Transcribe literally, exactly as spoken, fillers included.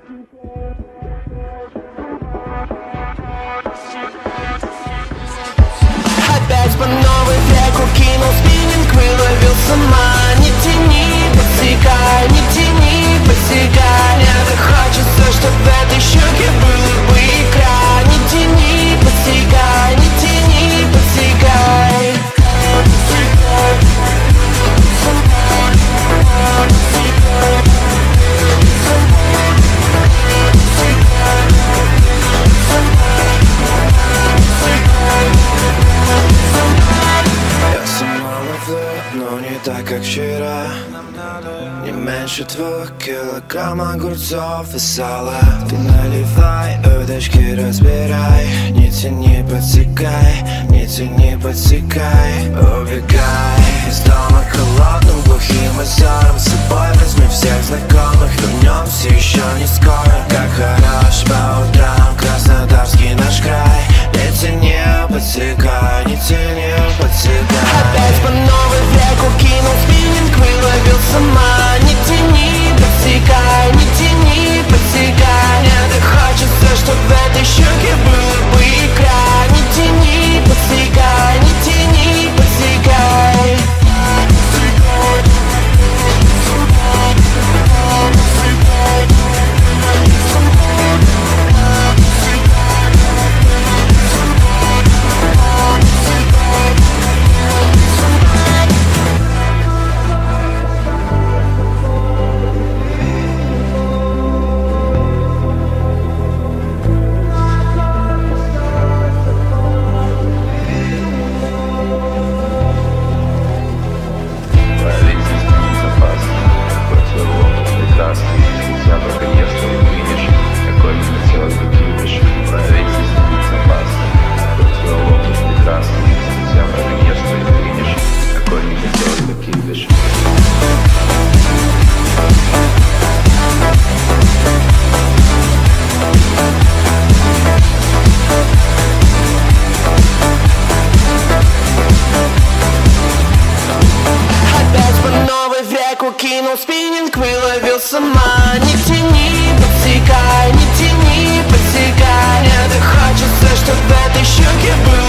Опять по новой треку кинул спиннинг, выловил сама. Не тяни, подсекай, не тяни, подсекай. Мне так хочется, чтоб в этой щеке было бы икра. Не тяни, подсекай, не тяни, подсекай. Я снова плыл, но не так, как вчера. Не меньше двух килограмм огурцов и сала. Ты наливай, удочки разбирай. Не тяни, подсекай, не тяни, подсекай. Убегай из дома холодным, глухим озером. С собой возьми всех знакомых, вернемся еще не скоро. Как хорош по утрам краснодарский наш край. Не тяни, подсекай, не тяни, подсекай. Опять по новой в реку кинул спиннинг, выловил сама. Не тяни, подсекай, не тяни, подсекай. Мне так хочется, чтоб в этой щеке было бы икра. Не тяни, подсекай, не тяни, подсекай. Кинул спиннинг, выловил сама. Не тяни, подсекай, не тяни, подсекай. Мне так хочется, чтоб в этой щеке было